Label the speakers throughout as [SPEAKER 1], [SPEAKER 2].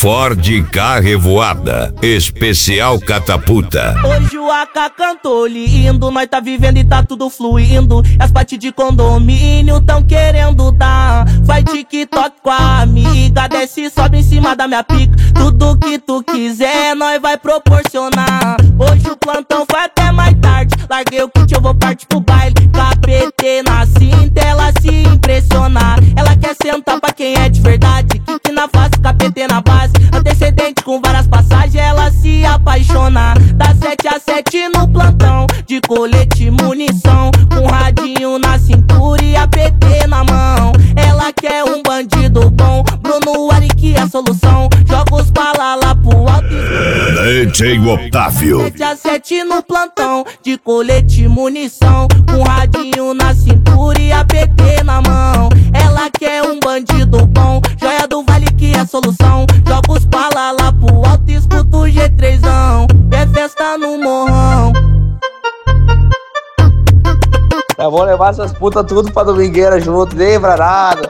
[SPEAKER 1] Ford Ka Revoada, especial catapulta.
[SPEAKER 2] Hoje o AK cantou lindo, nós tá vivendo e tá tudo fluindo. As partes de condomínio tão querendo dar. Faz TikTok com a amiga, desce e sobe em cima da minha pica. Tudo que tu quiser, nós vai proporcionar. Hoje o plantão foi até mais tarde. Larguei o kit, eu vou partir pro baile. KPT na cinta, ela se impressionar. Ela quer sentar pra quem é de verdade. Kick na face, KPT na base. Antecedente com várias passagens, ela se apaixona. Da 7 a 7 no plantão, de colete e munição, com radinho na cintura e APT na mão. Ela quer um bandido bom, Bruno Arique é a solução. Joga os bala lá pro alto e...
[SPEAKER 1] DJ Otávio.
[SPEAKER 2] 7 a 7 no plantão, de colete e munição, com radinho na cintura e APT na mão. Ela quer um bandido bom, joia do vale que é a solução. Joga os bala lá pro alto e escuta o G3ão. É festa no morrão.
[SPEAKER 3] Eu vou levar essas putas tudo pra domingueira junto, lembra nada.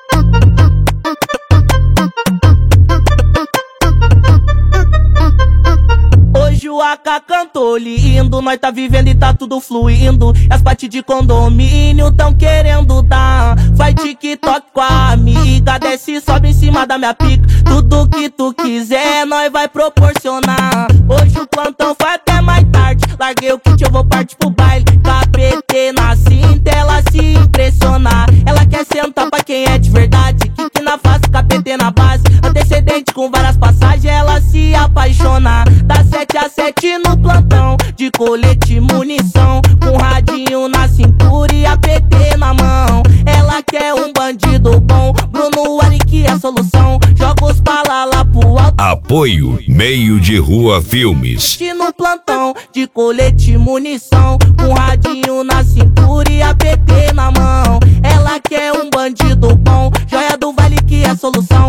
[SPEAKER 2] Hoje o AK cantou lindo, nós tá vivendo e tá tudo fluindo. As partes de condomínio tão querendo dar. Faz TikTok com a amiga, desce e sobe em cima da minha pica. Tudo que tu quiser, nós vai proporcionar. Hoje o plantão foi até mais tarde. Larguei o kit, eu vou partir pro baile. KPT na cinta, ela se impressionar. Ela quer sentar pra quem é de verdade. Kick na face, KPT na base. Antecedente com várias passagens, ela se apaixona. Da 7 a 7 no plantão, de colete e munição, com radinho na cintura e APT na mão. Ela quer um bandido bom, Bruno Arique é a solução. Joga os bala lá pro alto.
[SPEAKER 1] Apoio Meio de Rua Filmes.
[SPEAKER 2] No plantão, de colete e munição, com radinho na cintura e APT na mão. Ela quer um bandido bom, joia do vale que é a solução.